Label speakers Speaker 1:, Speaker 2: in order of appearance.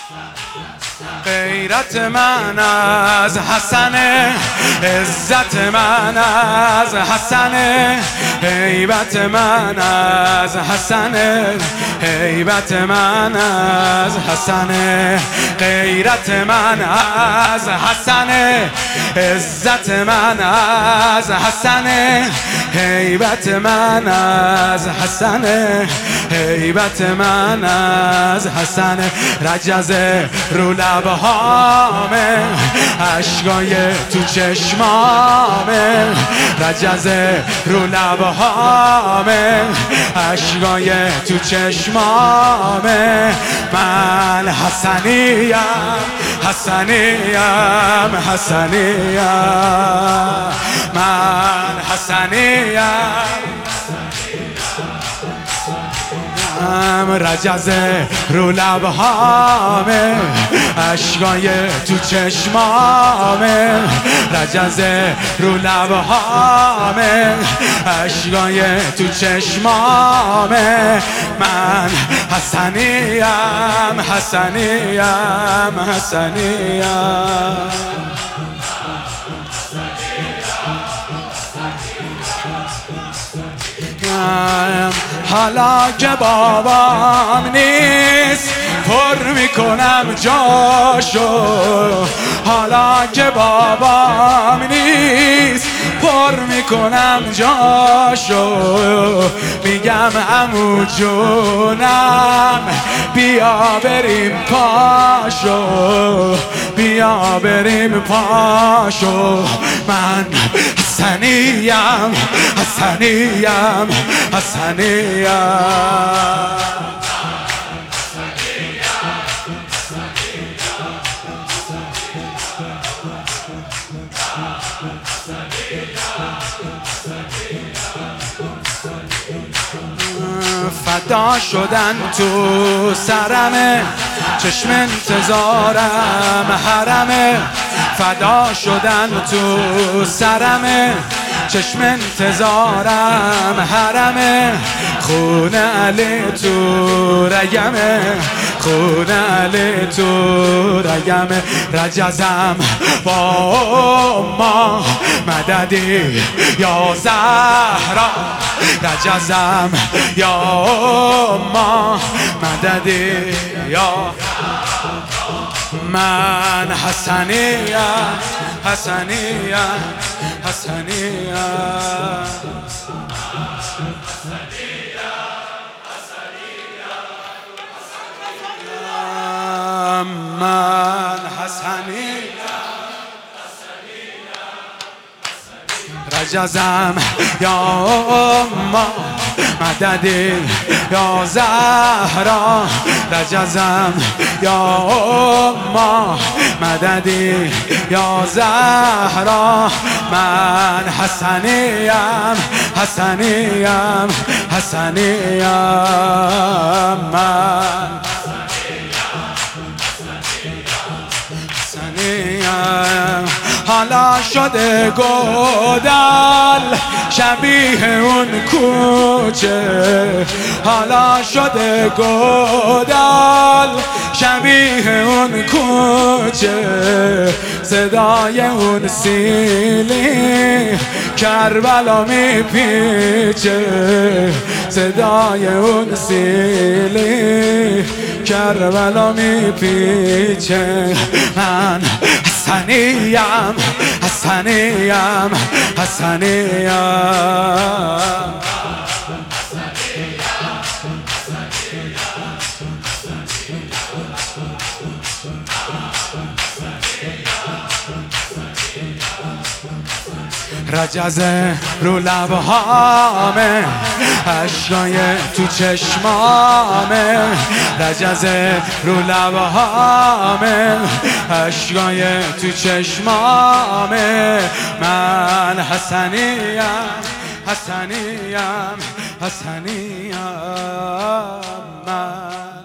Speaker 1: غیرت من از حسنه، عزت من از حسنه، هیبت من از حسنه، هیبت من از حسنه، غیرت من از حسنه، عزت من از حسنه، هیبت من از حسنه، هیبت من از حسنه. رجزه رو لبهامه، اشکای تو چشمامه، رجزه رو لبهامه، اشکای تو چشمامه. من حسنیم، حسنیم، حسنیم، من حسنیم. رجزه رو لبهامه، اشکای تو چشمامه، رجزه رو لبهامه، اشکای تو چشمامه. من حسنیم، حسنیم، حسنیم. حالا که بابام نیست پر میکنم جاشو، حالا که بابام نیست پر میکنم جاشو. میگم عمو جونم بیا بریم پاشو، بیا بریم پاشو. من حسنیم، حسنیم، حسنیم. فدا شدن تو سرمه، چشم انتظارم حرمه. فدا شدن تو سرمه، چشم انتظارم حرمه. خون علی تو رگمه، خون علی تو رگمه. رجزم با ما مددی یا زهرا، رجزم یا ما مددی یا. من حسنیم، حسنیم، حسنیم. من حسنیم، رجزم یا ما مددی یا زهرا، رجزم یا ما مددی یا زهرا. من حسنیم، حسنیم، حسنیم. من حسنیم. حالا شده گودال شبیه اون کوچه، حالا شده گودال شبیه اون کوچه. صدای اون سیلی کربلا میپیچه، صدای اون سیلی کربلا میپیچه. من حسنیم، حسنیم، حسنیم. رجزه رو لبهامه، اشکای تو چشمامه، رجزه رو لبهامه، اشکای تو چشمامه. من حسنیم، حسنیم، حسنیم. من